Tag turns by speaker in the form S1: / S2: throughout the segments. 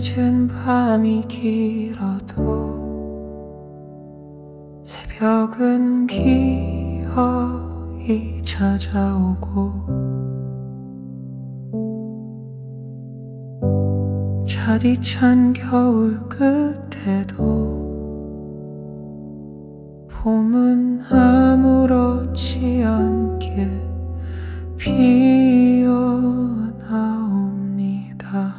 S1: 늦은 밤이 길어도 새벽은 기어이 찾아오고 차디찬 겨울 끝에도 봄은 아무렇지 않게 피어나옵니다.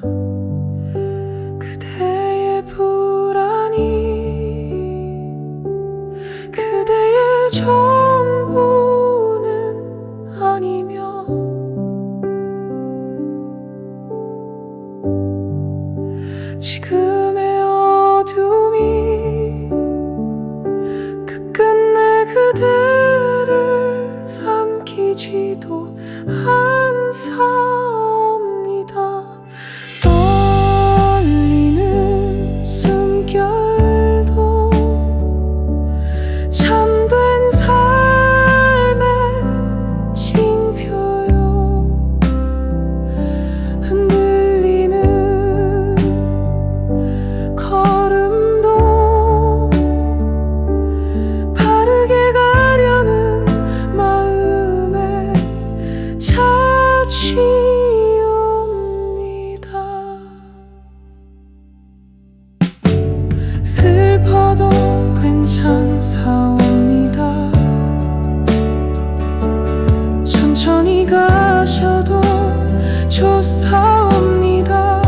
S1: 그대의 불안이 그대의 전부는 아니며 지금의 어둠이 끝끝내 그대를 삼키지도 않사옵니다. 떨리는 숨결도 참된 삶의 징표요. 흔들리는 걸음도 바르게 가려는 마음의 차치옵니다. 슬퍼도 괜찮사옵니다. 천천히 가셔도 좋사옵니다.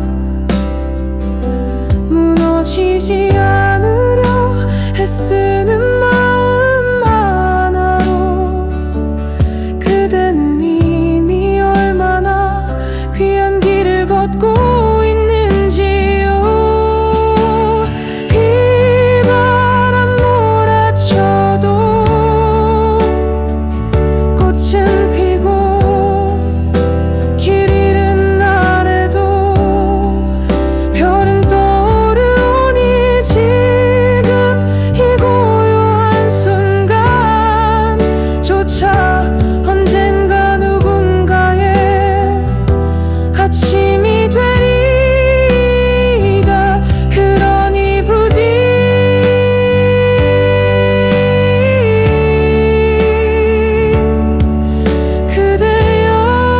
S1: 무너지지 않으려 애쓰는 마음 하나로 그대는 이미 얼마나 귀한 길을 걷고 있는지요. 비바람 몰아쳐도 꽃은 피고 길 잃은 날에도 별은 떠오르니 지금 이 고요한 순간조차 언젠가 누군가의 아침이 되리이다. 그러니 부디 그대여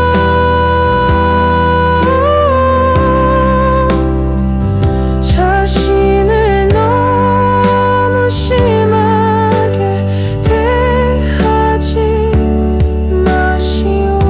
S1: 자신을 너무 심하게 대하지 마시오.